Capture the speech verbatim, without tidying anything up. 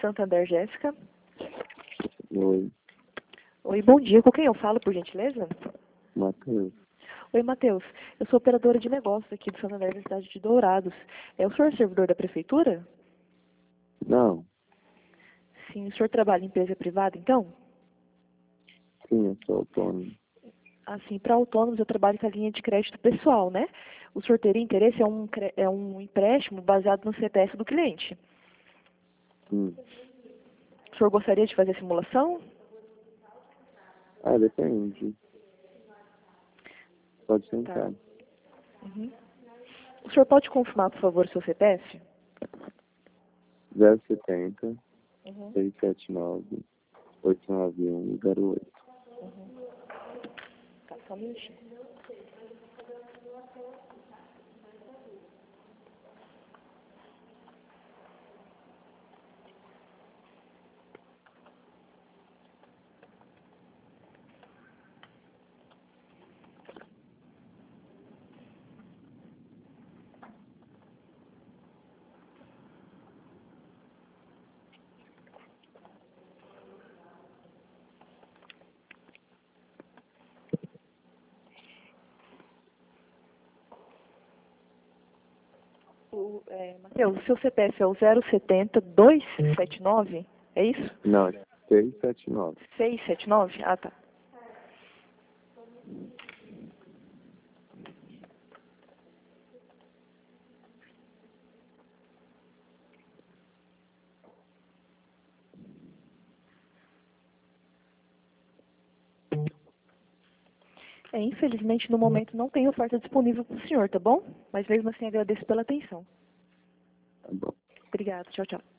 Santander, Jéssica. Oi, Oi, bom dia. Com quem eu falo, por gentileza? Matheus. Oi, Matheus. Eu sou operadora de negócios aqui do Santander, da cidade de Dourados. É o senhor servidor da prefeitura? Não, Sim, o senhor trabalha em empresa privada, então? sim, eu sou autônomo. Assim, para autônomos eu trabalho com a linha de crédito pessoal, né? O senhor teria interesse? É um, cre- é um empréstimo baseado no C P F do cliente. Hum. O senhor gostaria de fazer a simulação? Ah, depende. Pode Tá. sentar. Uhum. O senhor pode confirmar, por favor, o seu C P F? zero setenta, Uhum. seiscentos e setenta e nove, oitocentos e noventa e um, zero oito. Tá, só um minutinho. O, é, Matheus, o seu C P F é o zero setenta, duzentos e setenta e nove? É isso? Não, seiscentos e setenta e nove. seiscentos e setenta e nove? Ah, tá. É, infelizmente, no momento não tem oferta disponível para o senhor, tá bom? Mas mesmo assim agradeço pela atenção. Tá bom. Obrigada. Tchau, tchau.